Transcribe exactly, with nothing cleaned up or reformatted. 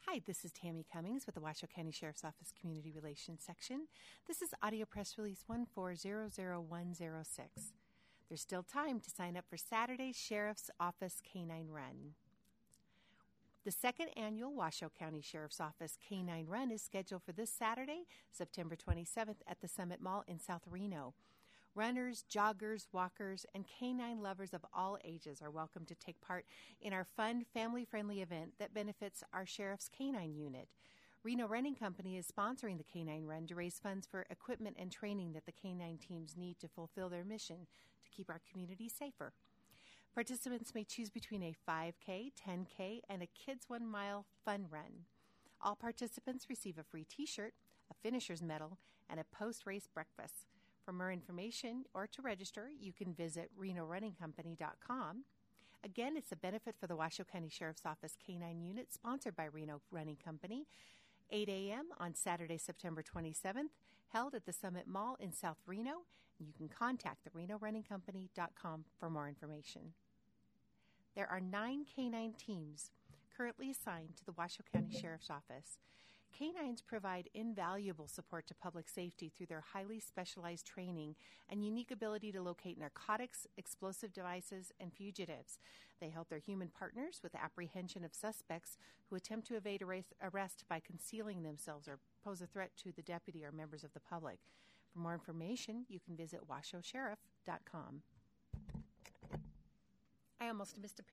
Hi, this is Tammy Cummings with the Washoe County Sheriff's Office Community Relations Section. This is audio press release one four zero zero one zero six. There's still time to sign up for Saturday's Sheriff's Office Canine Run. The second annual Washoe County Sheriff's Office Canine Run is scheduled for this Saturday, September twenty-seventh at the Summit Mall in South Reno. Runners, joggers, walkers, and canine lovers of all ages are welcome to take part in our fun, family-friendly event that benefits our Sheriff's Canine Unit. Reno Running Company is sponsoring the Canine Run to raise funds for equipment and training that the canine teams need to fulfill their mission to keep our community safer. Participants may choose between a five K, ten K, and a Kids One Mile Fun Run. All participants receive a free T-shirt, a finisher's medal, and a post-race breakfast. For more information or to register, you can visit reno running company dot com. Again, it's a benefit for the Washoe County Sheriff's Office Canine Unit, sponsored by Reno Running Company. eight a.m. on Saturday, September twenty-seventh, held at the Summit Mall in South Reno. You can contact the reno running company dot com for more information. There are nine canine teams currently assigned to the Washoe County Sheriff's Office. Canines provide invaluable support to public safety through their highly specialized training and unique ability to locate narcotics, explosive devices, and fugitives. They help their human partners with apprehension of suspects who attempt to evade arrest by concealing themselves or pose a threat to the deputy or members of the public. For more information, you can visit washoe sheriff dot com. I almost missed a